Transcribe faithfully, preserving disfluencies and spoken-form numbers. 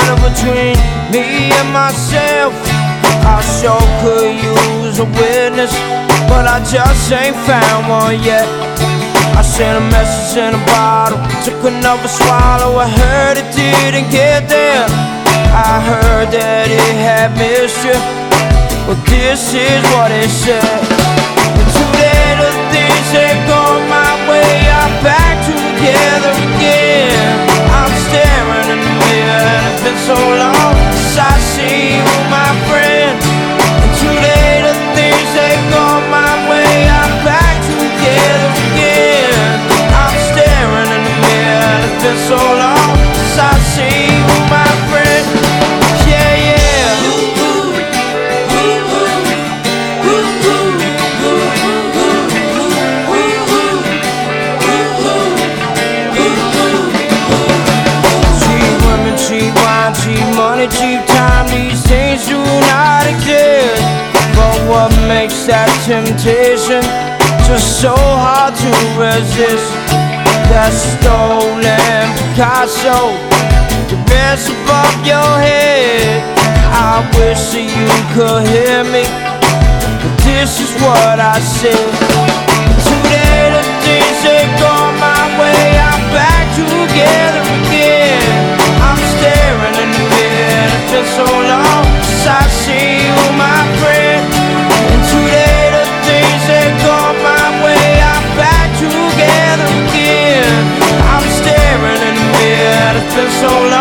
middle between me and myself. I sure could use a witness, but I just ain't found one yet. I sent a message in a bottle, took another swallow. I heard it didn't get there. I heard that it had missed you, but this is what it said. And today the things that gone my way are back together again. I'm staring in the mirror and it's been so long since I see you, my friend. And today the things that gone my way are back together again. I'm staring in the mirror and it's been so long since I see you, my friend. Yeah, yeah. Cheap women, cheap wine, cheap money, cheap time. These things do not exist. But what makes that temptation just so hard to resist? That stolen Picasso, the rest above your head. I wish that you could hear me, but this is what I said. Today the things that gone my way are back together again. I'm staring in the mirror, it's been so long since I see you, my friend. And today the things that gone my way are back together again. I'm staring in the mirror, it's been so long